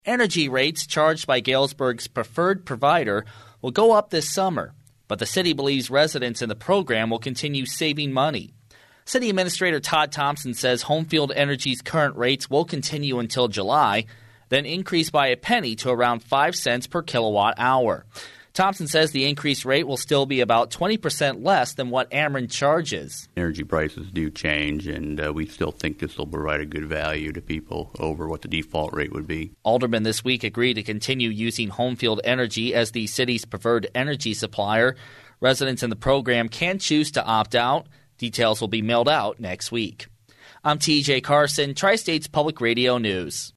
Energy rates charged by Galesburg's preferred provider will go up this summer, but the city believes residents in the program will continue saving money. City Administrator Todd Thompson says Homefield Energy's current rates will continue until July, then increase by a penny to around 5 cents per kilowatt hour. Thompson says the increased rate will still be about 20% less than what Ameren charges. Energy prices do change, and we still think this will provide a good value to people over what the default rate would be. Aldermen this week agreed to continue using Homefield Energy as the city's preferred energy supplier. Residents in the program can choose to opt out. Details will be mailed out next week. I'm TJ Carson, Tri-States Public Radio News.